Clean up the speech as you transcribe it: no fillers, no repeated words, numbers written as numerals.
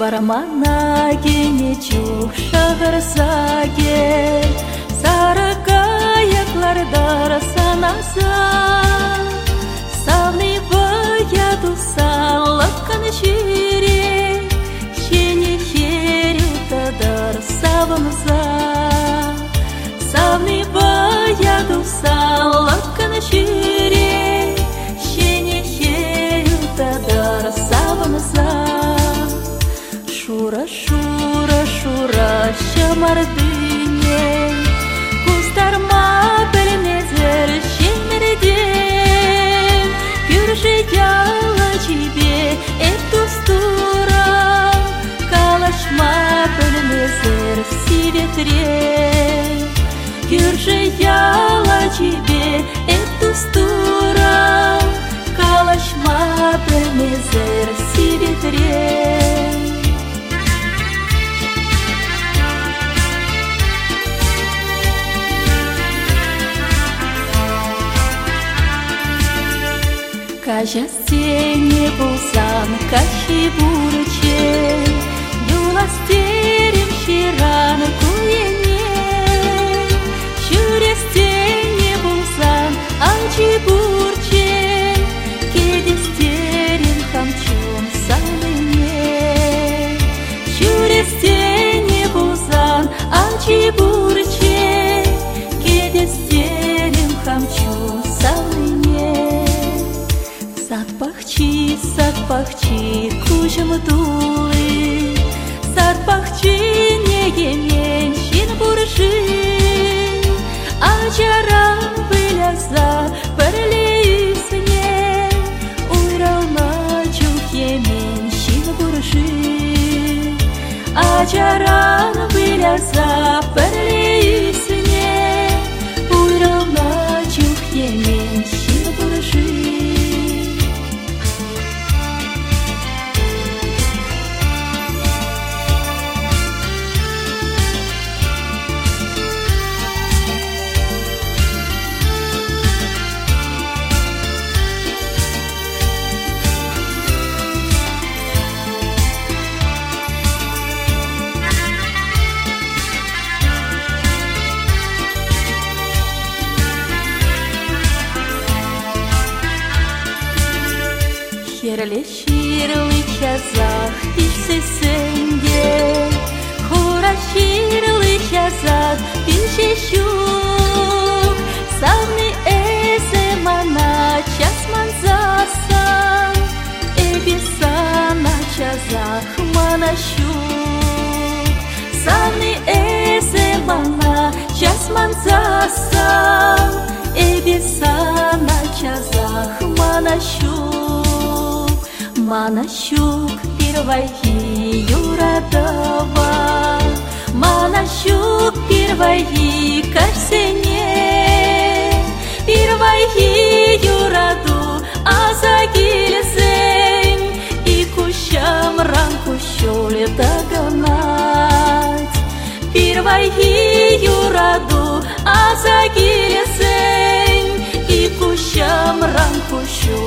Бараманагене чух шағырсаге, сары қаяқлардар санаса, савны баяду салыққан жире, шене херютадар савымыза. Савны баяду салыққан жире, шене херютадар савымыза. Шура, шура, шура, шамардыне, кустарма білмезер шемірден, күрші яла жибе эттустура, калашма білмезер сиветрен, күрші яла жибе эттустура, калашма білмезер сиветрен. Кажа сене болсан, каши бурче, юластерим ширан куене. Шүрестене болсан, анчи бурче, кедестерим хамчун салыне. Шүрестене болсан, анчи бурче, кедестерим хамчун салыне. Сатпахчи, сатпахчи, кужым дулы, сатпахчи негемен шин буржи, ажарам выляза бірлесіне, уйралма чухемен шин буржи, ажарам выляза бірлесіне, уйралма чухемен шин буржи. Ширлі чазах пішсесенге, хура ширлі чазах пішешук, савны эзе мана часман засан, эбисана чазах манашук, савны эзе мана часман засан, эбисана чазах манашук. Манашук первайи юрадава, манашук первайи карсене, первайи юраду азагилсен, и кущам ранку щоле догнать. Первайи юраду азагилсен, и кущам ранку щоле